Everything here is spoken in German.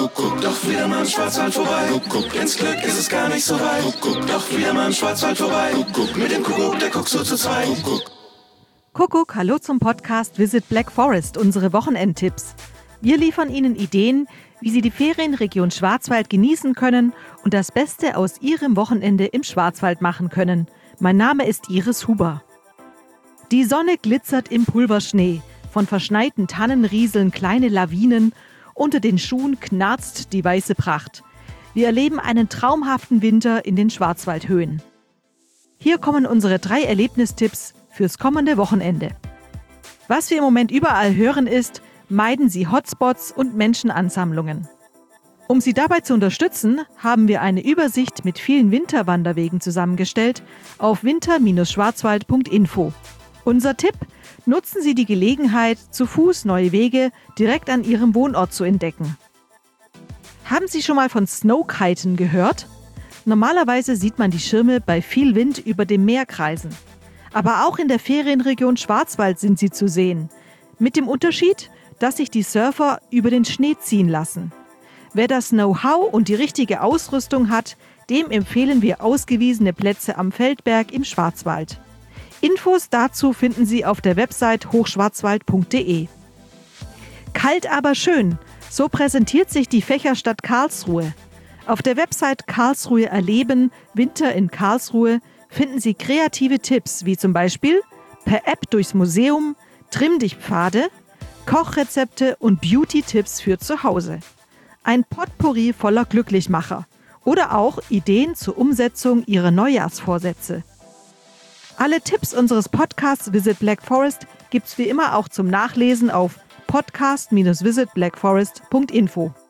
Doch wieder mal im Schwarzwald vorbei. Ins Glück ist es gar nicht so weit. Doch wieder mal im Schwarzwald vorbei. Mit dem Kuckuck, der guckt so zu zweit. Kuckuck, hallo zum Podcast Visit Black Forest, unsere Wochenendtipps. Wir liefern Ihnen Ideen, wie Sie die Ferienregion Schwarzwald genießen können und das Beste aus Ihrem Wochenende im Schwarzwald machen können. Mein Name ist Iris Huber. Die Sonne glitzert im Pulverschnee. Von verschneiten Tannen rieseln kleine Lawinen. Unter den Schuhen knarzt die weiße Pracht. Wir erleben einen traumhaften Winter in den Schwarzwaldhöhen. Hier kommen unsere 3 Erlebnistipps fürs kommende Wochenende. Was wir im Moment überall hören ist, meiden Sie Hotspots und Menschenansammlungen. Um Sie dabei zu unterstützen, haben wir eine Übersicht mit vielen Winterwanderwegen zusammengestellt auf winter-schwarzwald.info. Unser Tipp: Nutzen Sie die Gelegenheit, zu Fuß neue Wege direkt an Ihrem Wohnort zu entdecken. Haben Sie schon mal von Snowkiten gehört? Normalerweise sieht man die Schirme bei viel Wind über dem Meer kreisen. Aber auch in der Ferienregion Schwarzwald sind sie zu sehen. Mit dem Unterschied, dass sich die Surfer über den Schnee ziehen lassen. Wer das Know-how und die richtige Ausrüstung hat, dem empfehlen wir ausgewiesene Plätze am Feldberg im Schwarzwald. Infos dazu finden Sie auf der Website hochschwarzwald.de. Kalt aber schön, so präsentiert sich die Fächerstadt Karlsruhe. Auf der Website Karlsruhe erleben, Winter in Karlsruhe, finden Sie kreative Tipps, wie zum Beispiel per App durchs Museum, Trimm-dich-Pfade, Kochrezepte und Beauty-Tipps für zu Hause. Ein Potpourri voller Glücklichmacher oder auch Ideen zur Umsetzung Ihrer Neujahrsvorsätze. Alle Tipps unseres Podcasts Visit Black Forest gibt's wie immer auch zum Nachlesen auf podcast-visitblackforest.info.